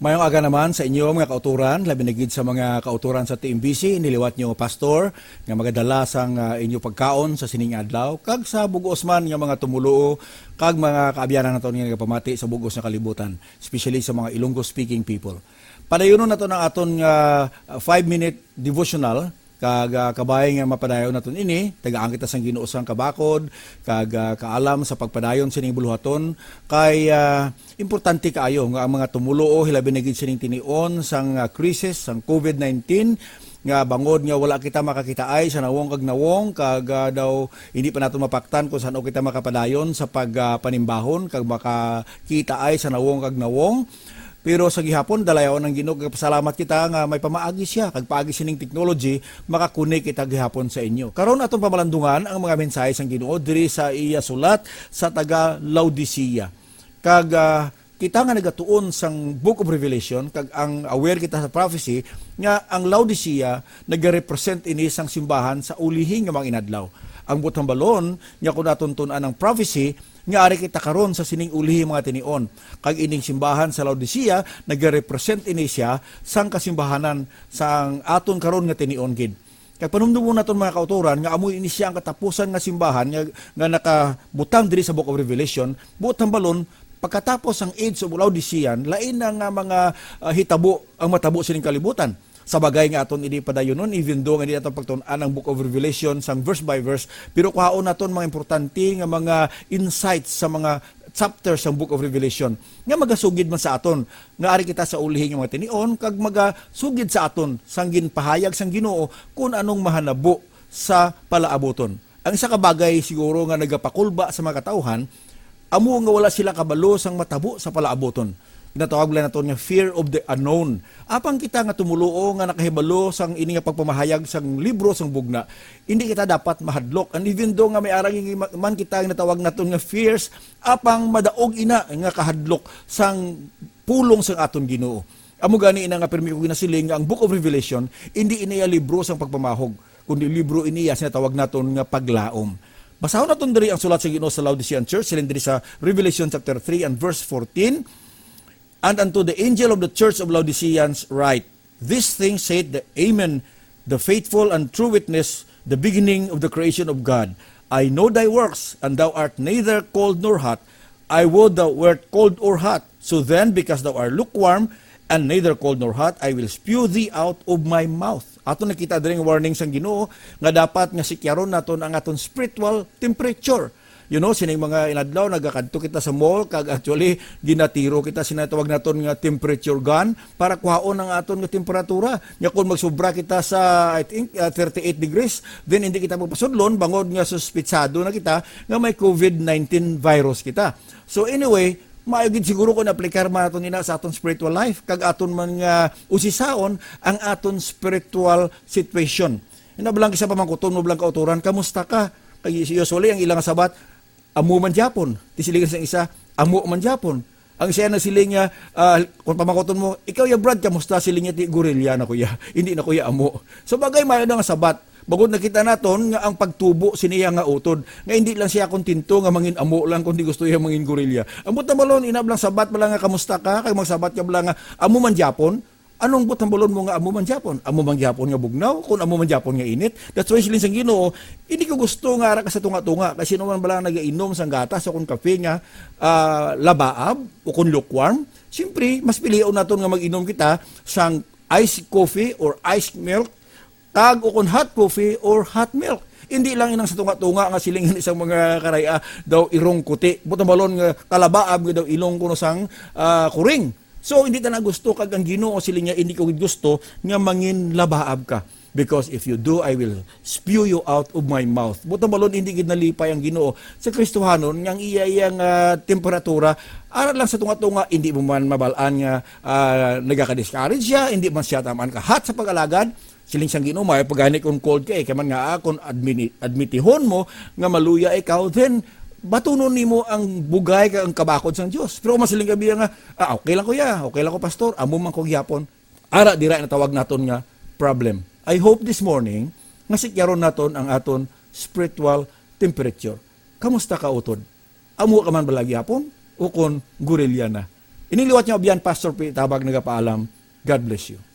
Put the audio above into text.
Mayong aga naman sa inyo mga kauturan, labi na gid sa mga kauturan sa TMBC, niliwat nyo pastor, nga magadala sang inyo pagkaon sa sining adlaw, kag sa bugos man nga mga tumuluo, kag mga kaabyanan nato nga nagapamati sa bugos na kalibutan, especially sa mga Ilonggo speaking people. Padayonon nato ng aton 5-minute devotional, kag kabay nga mapadayon naton ini, tagaan kita sang Ginoo sang kabakod, kag kaalam sa pagpadayon sining buluhaton, kay importante kaayo nga ang mga tumuluo hilabi na gid sining tinion sang krisis sang COVID-19 nga bangod nga wala kita makakitaay sa nawong kag nawong, kag daw hindi pa nato mapaktan kung saan kita makapadayon sa pagpanimbahon kag makakitaay sa nawong kag nawong. Pero sa gihapon dalayaw ng Ginoo, pasalamat kita nga may pamaagi siya kag paagi sining technology makakunik kita gihapon sa inyo. Karon atong pamalandungan ang mga mensahe sang Ginoo diri sa iya sulat sa taga Laodicea. Kag kita nga nagatuon sang Book of Revelation, kag ang aware kita sa prophecy nga ang Laodicea nagarepresent ini sang simbahan sa ulihi nga mga inadlaw. Ang butang balon nga kun aton tun-an ang prophecy nga ari kita karon sa sining ulihi mga tinion, kag ining simbahan sa Laodicea nagarepresent ini siya sang kasimbahanan sang aton karon nga tinion gid. Kay panumdumon naton mga kauturan nga amoy ini siya ang katapusan nga simbahan nga nakabutang diri sa Book of Revelation. Butang balon pagkatapos ang age of Laodicean, lain na nga mga hitabo ang matabo sining kalibutan. Sa bagay nga aton ini padayonon, even though nga hindi naton pagtun-an ang Book of Revelation sang verse by verse, pero kuhaon naton mga importante nga mga insights sa mga chapters sang Book of Revelation nga magasugid man sa aton nga ari kita sa ulihi nga mga tinion, kag magasugid sa aton sang ginpahayag sang Ginoo kung anong mahanabo sa palaaboton. Ang isa ka bagay siguro nga nagapakulba sa mga katawhan, amo nga wala sila kabalo sang matabo sa palaaboton. Ginatawag lang nato nga fear of the unknown. Apang kita nga tumuluo nga nakahibalo sang ini nga pagpamahayag sang libro sang bugna, hindi kita dapat mahadlok. And even though nga may arang man kita nga natawag nato nga fears, apang madaog ina nga kahadlok sang pulong sang aton Ginoo. Amo gani ina nga permi ko ginasiling nga ang Book of Revelation hindi iniya libro sang pagpamahog, kundi libro iniya sinatawag naton nga paglaom. Basahon naton diri ang sulat sa Ginoo sa Laodicean Church, silin diri sa Revelation chapter 3 and verse 14. And unto the angel of the church of Laodiceans write, This thing saith the Amen, the faithful and true witness, the beginning of the creation of God. I know thy works, and thou art neither cold nor hot. I would thou wert cold or hot. So then, because thou art lukewarm, and neither cold nor hot, I will spew thee out of my mouth. Ato nakita din warning sang Ginoo nga dapat nga sikyaron naton ang aton spiritual temperature. You know, sining mga inadlaw nagakadto kita sa mall, kag actually ginatiro kita sinatawag naton nga temperature gun para kuhaon ang aton nga temperatura. Nya kung magsubra kita sa I think 38 degrees, then hindi kita magpasudlon bangod nga suspitsado na kita nga may COVID-19 virus kita. So anyway, maayogid siguro kung aplikar man aton ina sa aton spiritual life, kag aton man nga usisaon ang aton spiritual situation. Inablang isa pa man kuton mo blang kauturan, kamusta ka? Kay usually ang ilang sabat amo man Japon, tisilingan sa isa, amo man Japon. Ang siya na siling niya, kung pamakoton mo, ikaw ya Brad, kamusta siling niya, gorilya na kuya, hindi na kuya amo. So bagay mayo na nga sabat, bagod nakita naton nga ang pagtubo siniya nga utod, nga hindi lang siya kontinto nga mangin amo lang, kundi gusto niya mangin gorilya. Amot na balon, inablang sabat bala nga kamusta ka, kay magsabat ka bala nga, amo man Japon. Anong butang balon mo nga amo man Japon? Amo man Japon nga bugnaw, kung amo man Japon nga init. That's why silin sang Ginoo, hindi ko gusto nga ara ka sa tunga-tunga kasi sino man bala nagainom sang gatas o kun kape nga labaab o kun lukewarm. Siyempre, mas pilion naton nga mag-inom kita sang iced coffee or iced milk, kag o kun hot coffee or hot milk. Hindi lang inang sa tunga-tunga nga silingan isang mga karaya daw irong kuti. Butang balon nga kalabaab nga daw ilong kuno sang kuring. So, hindi na gusto kag ang Ginoo siling niya, hindi ko gusto nga mangin labaab ka. Because if you do, I will spew you out of my mouth. Butang balon, hindi gid nalipay ang Ginoo sa Kristohanon, yang iyang temperatura, aral lang sa tunga-tunga, hindi mo man mabalaan nga nagaka-discourage siya, hindi man siya tamaan ka hat sa pag-alagad, siling siyang Ginoo, may pagani kung cold ka, kaman nga kung admitihon mo nga maluya ikaw, then batunon nimo ang bugay ka ang kabakod sang Dios. Pero masiling gabi nga, okay lang kuya, okay lang ko pastor, amo man kong gyapon. Ara dira na tawag naton nga problem. I hope this morning nga sikyaron naton ang aton spiritual temperature. Kamusta ka utod? Amo ka man balagi gyapon o kon gorilya na? Iniliwat nyo abyan, Pastor Tabag nagapaalam. God bless you.